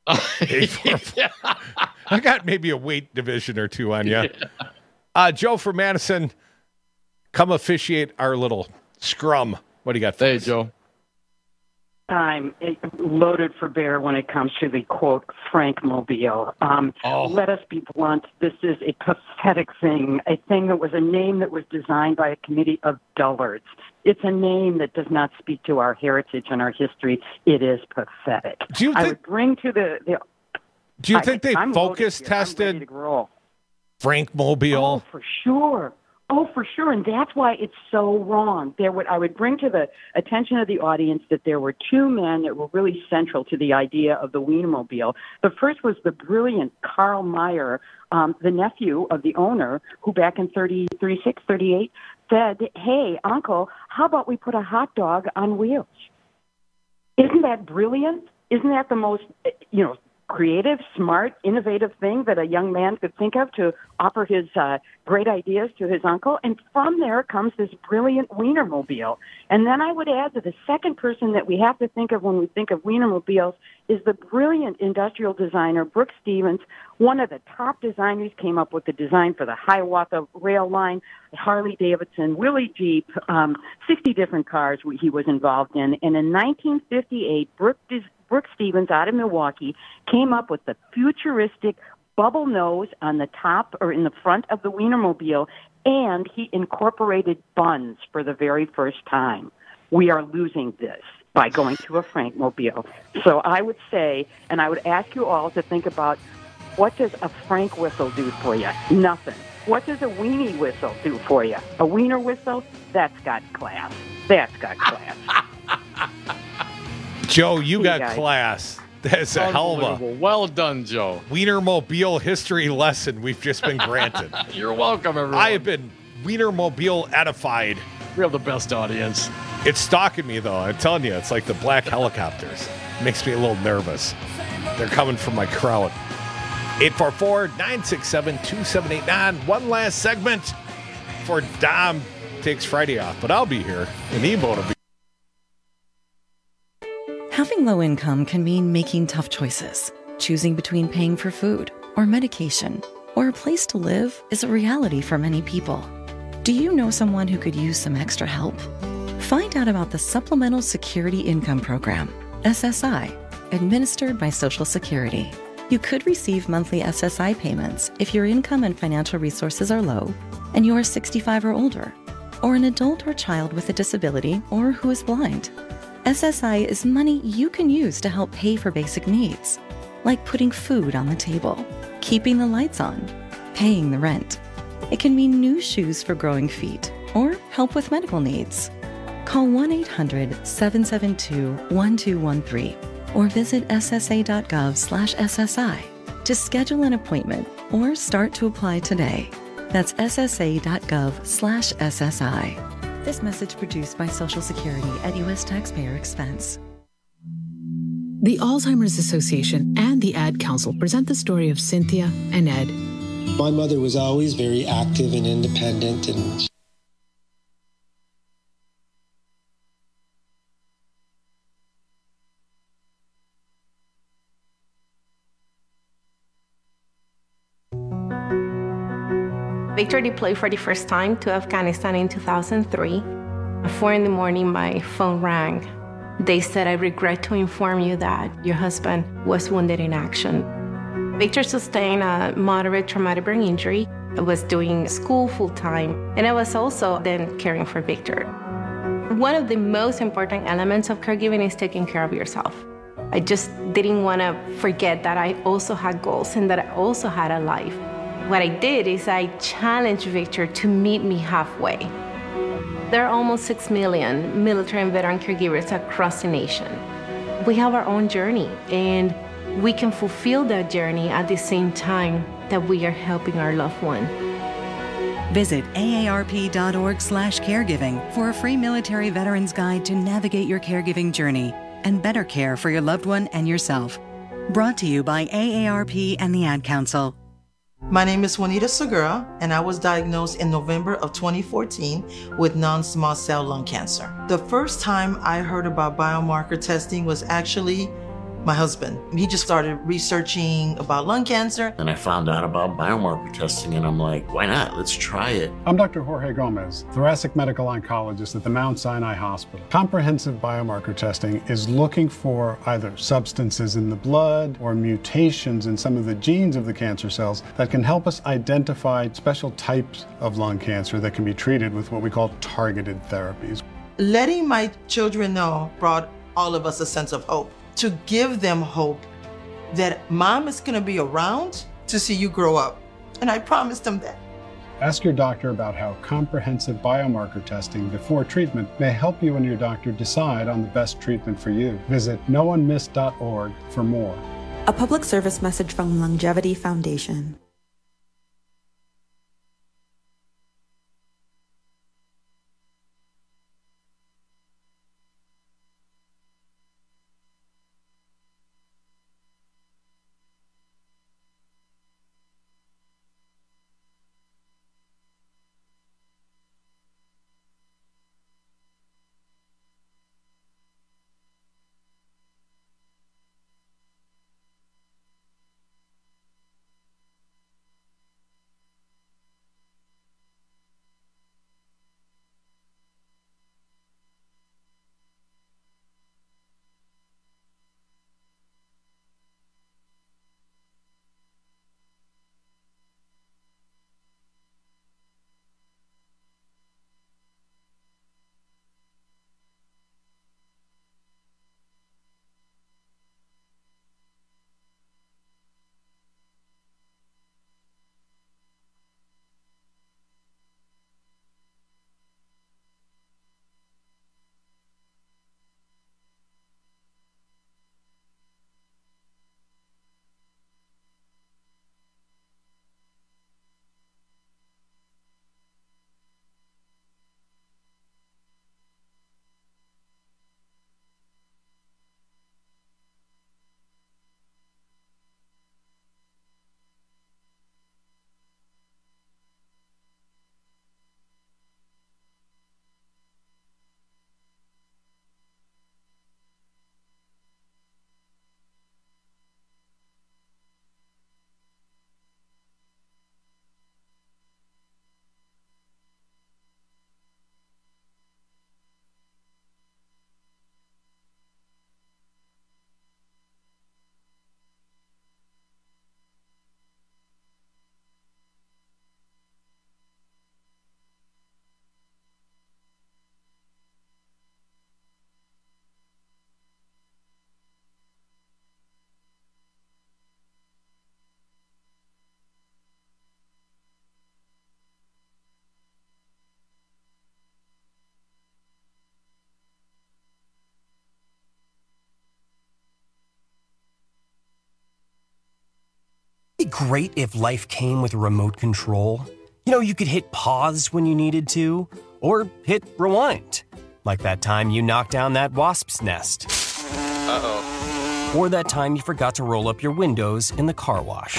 I got maybe a weight division or two on you. Yeah. Joe from Madison, come officiate our little scrum. What do you got for us? Joe. I'm loaded for bear when it comes to the, quote, Frank Mobile. Let us be blunt. This is a pathetic thing, a thing that was a name that was designed by a committee of dullards. It's a name that does not speak to our heritage and our history. It is pathetic. Do you think, I would bring to the do you think they focus tested Frank Mobile? Oh, for sure. Oh, for sure, and that's why it's so wrong. I would bring to the attention of the audience that there were two men that were really central to the idea of the Wienermobile. The first was the brilliant Carl Meyer, the nephew of the owner, who back in 36, 38 said, "Hey, Uncle, how about we put a hot dog on wheels?" Isn't that brilliant? Isn't that the most, creative, smart, innovative thing that a young man could think of to offer his great ideas to his uncle? And from there comes this brilliant Wienermobile. And then I would add that the second person that we have to think of when we think of Wienermobiles is the brilliant industrial designer, Brooks Stevens. One of the top designers, came up with the design for the Hiawatha rail line, Harley-Davidson, Willie Jeep, 60 different cars he was involved in. And in 1958, Brooks Stevens out of Milwaukee came up with the futuristic bubble nose on the top or in the front of the Wienermobile, and he incorporated buns for the very first time. We are losing this by going to a Frankmobile. So I would say, and I would ask you all to think about, what does a Frank whistle do for you? Nothing. What does a weenie whistle do for you? A wiener whistle? That's got class. That's got class. Joe, you got class. That's a hell of a... Well done, Joe. Wienermobile history lesson we've just been granted. You're welcome, everyone. I have been Wienermobile edified. We have the best audience. It's stalking me, though. I'm telling you, it's like the black helicopters. Makes me a little nervous. They're coming from my crowd. 844-967-2789. One last segment before Dom takes Friday off, but I'll be here, and Evo will be. Having low income can mean making tough choices. Choosing between paying for food or medication or a place to live is a reality for many people. Do you know someone who could use some extra help? Find out about the Supplemental Security Income Program, SSI, administered by Social Security. You could receive monthly SSI payments if your income and financial resources are low and you are 65 or older, or an adult or child with a disability or who is blind. SSI is money you can use to help pay for basic needs, like putting food on the table, keeping the lights on, paying the rent. It can mean new shoes for growing feet or help with medical needs. Call 1-800-772-1213 or visit ssa.gov/SSI to schedule an appointment or start to apply today. That's ssa.gov/SSI. This message produced by Social Security at U.S. taxpayer expense. The Alzheimer's Association and the Ad Council present the story of Cynthia and Ed. My mother was always very active and independent, and Victor deployed for the first time to Afghanistan in 2003. At 4 a.m, my phone rang. They said, "I regret to inform you that your husband was wounded in action." Victor sustained a moderate traumatic brain injury. I was doing school full-time, and I was also then caring for Victor. One of the most important elements of caregiving is taking care of yourself. I just didn't want to forget that I also had goals and that I also had a life. What I did is I challenged Victor to meet me halfway. There are almost 6 million military and veteran caregivers across the nation. We have our own journey, and we can fulfill that journey at the same time that we are helping our loved one. Visit aarp.org/caregiving for a free military veterans guide to navigate your caregiving journey and better care for your loved one and yourself. Brought to you by AARP and the Ad Council. My name is Juanita Segura, and I was diagnosed in November of 2014 with non-small cell lung cancer. The first time I heard about biomarker testing was actually my husband. He just started researching about lung cancer. And I found out about biomarker testing, and I'm like, why not? Let's try it. I'm Dr. Jorge Gomez, thoracic medical oncologist at the Mount Sinai Hospital. Comprehensive biomarker testing is looking for either substances in the blood or mutations in some of the genes of the cancer cells that can help us identify special types of lung cancer that can be treated with what we call targeted therapies. Letting my children know brought all of us a sense of hope. To give them hope that mom is going to be around to see you grow up. And I promised them that. Ask your doctor about how comprehensive biomarker testing before treatment may help you and your doctor decide on the best treatment for you. Visit noonemiss.org for more. A public service message from Longevity Foundation. Great if life came with a remote control. You know, you could hit pause when you needed to, or hit rewind. Like that time you knocked down that wasp's nest. Uh-oh. Or that time you forgot to roll up your windows in the car wash.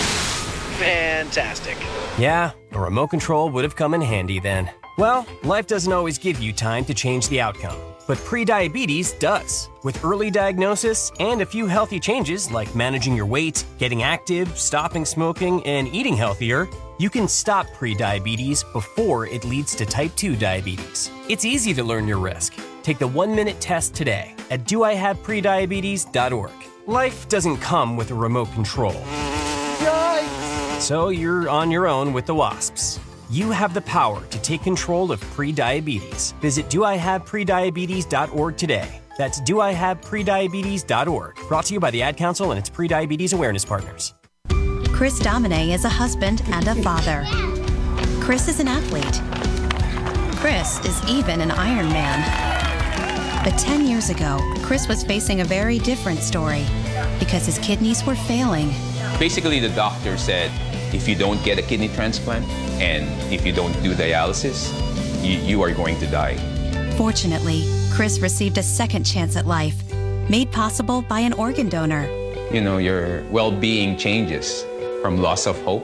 Fantastic. Yeah, a remote control would have come in handy then. Well, life doesn't always give you time to change the outcome. but prediabetes does. With early diagnosis and a few healthy changes like managing your weight, getting active, stopping smoking, and eating healthier, you can stop prediabetes before it leads to type 2 diabetes. It's easy to learn your risk. Take the 1-minute test today at doihaveprediabetes.org. Life doesn't come with a remote control. Yikes! So you're on your own with the WASPs. You have the power to take control of prediabetes. Visit doihaveprediabetes.org today. That's doihaveprediabetes.org. Brought to you by the Ad Council and its Prediabetes Awareness Partners. Chris Domine is a husband and a father. Chris is an athlete. Chris is even an Ironman. But 10 years ago, Chris was facing a very different story because his kidneys were failing. Basically, the doctor said, if you don't get a kidney transplant and if you don't do dialysis, you are going to die. Fortunately, Chris received a second chance at life, made possible by an organ donor. You know, your well-being changes from loss of hope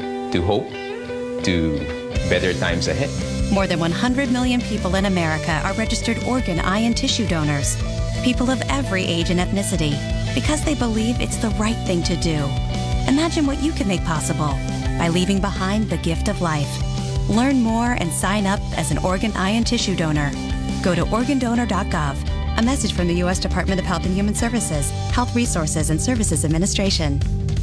to better times ahead. More than 100 million people in America are registered organ, eye, and tissue donors. People of every age and ethnicity, because they believe it's the right thing to do. Imagine what you can make possible by leaving behind the gift of life. Learn more and sign up as an organ, eye, and tissue donor. Go to organdonor.gov. A message from the U.S. Department of Health and Human Services, Health Resources and Services Administration.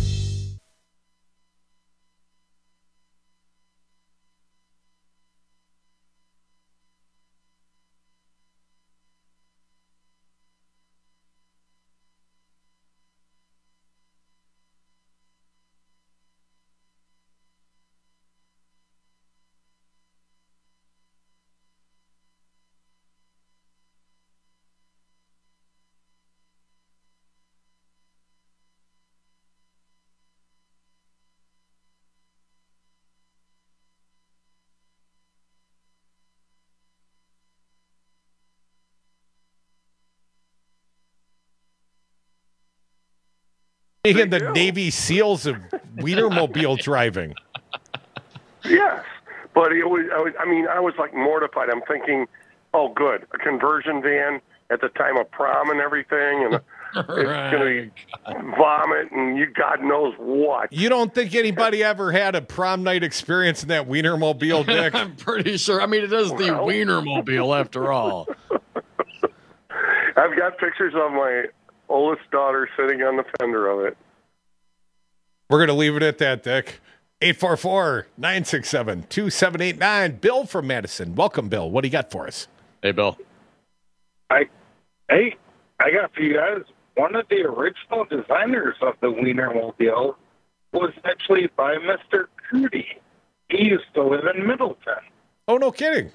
In the Navy SEALs of Wienermobile driving. Yes, but it was. I was like mortified. I'm thinking, oh, good, a conversion van at the time of prom and everything, and it's going to be vomit and God knows what. You don't think anybody ever had a prom night experience in that Wienermobile, Dick? I'm pretty sure. I mean, it is the Wienermobile after all. I've got pictures of my oldest daughter sitting on the fender of it. We're going to leave it at that, Dick. 844-967-2789. Bill from Madison. Welcome, Bill. What do you got for us? Hey, Bill. I got for you guys. One of the original designers of the Wienermobile was actually by Mr. Cootie. He used to live in Middleton. Oh, no kidding.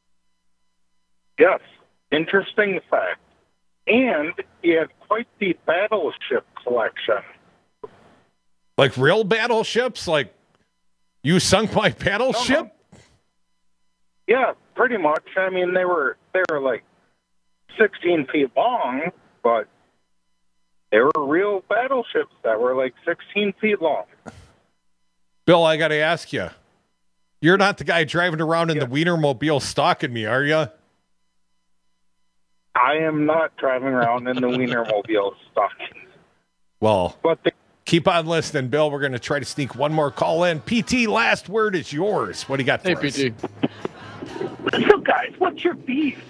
Yes. Interesting fact. And he had quite the battleship collection. Like real battleships? Like you sunk my battleship? No. Yeah, pretty much. I mean, they were like 16 feet long, but they were real battleships that were like 16 feet long. Bill, I got to ask you. You're not the guy driving around in the Wienermobile stalking me, are you? I am not driving around in the Wienermobile stocking. Well, keep on listening, Bill. We're going to try to sneak one more call in. PT, last word is yours. What do you got for us? PT. So, guys, what's your beef?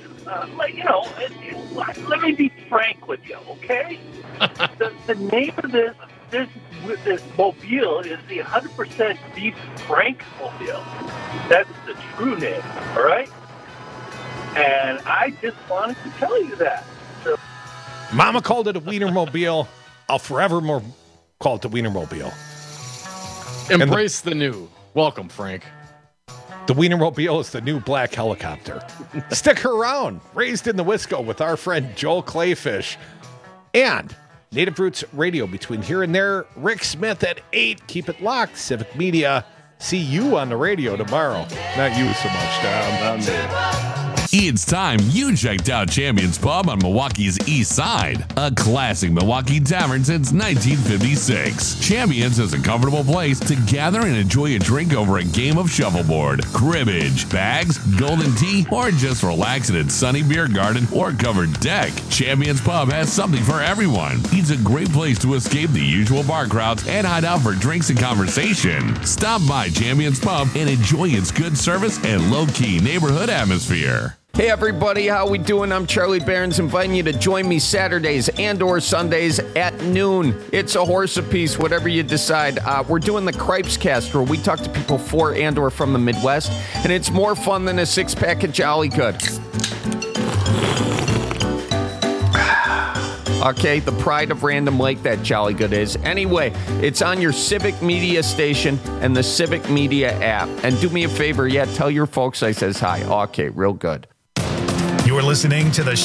Let me be frank with you, okay? the name of this mobile is the 100% beef Frank mobile. That's the true name, all right? And I just wanted to tell you that. So, Mama called it a Wienermobile. I'll forevermore call it the Wienermobile. Embrace the new. Welcome, Frank. The Wienermobile is the new black helicopter. Stick around. Raised in the Wisco with our friend Joel Clayfish. And Native Roots Radio between here and there. Rick Smith at 8. Keep it locked. Civic Media. See you on the radio tomorrow. Not you so much, Tom. It's time you checked out Champions Pub on Milwaukee's East Side, a classic Milwaukee tavern since 1956. Champions is a comfortable place to gather and enjoy a drink over a game of shuffleboard, cribbage, bags, golden tea, or just relax in its sunny beer garden or covered deck. Champions Pub has something for everyone. It's a great place to escape the usual bar crowds and hide out for drinks and conversation. Stop by Champions Pub and enjoy its good service and low-key neighborhood atmosphere. Hey everybody, how we doing? I'm Charlie Barons, inviting you to join me Saturdays and or Sundays at noon. It's a horse apiece, whatever you decide. We're doing the Cripes Cast, where we talk to people for and or from the Midwest, and it's more fun than a six-pack of Jolly Good. Okay, the pride of Random Lake, that Jolly Good is. Anyway, it's on your Civic Media station and the Civic Media app. And do me a favor, tell your folks I says hi. Okay, real good. You're listening to the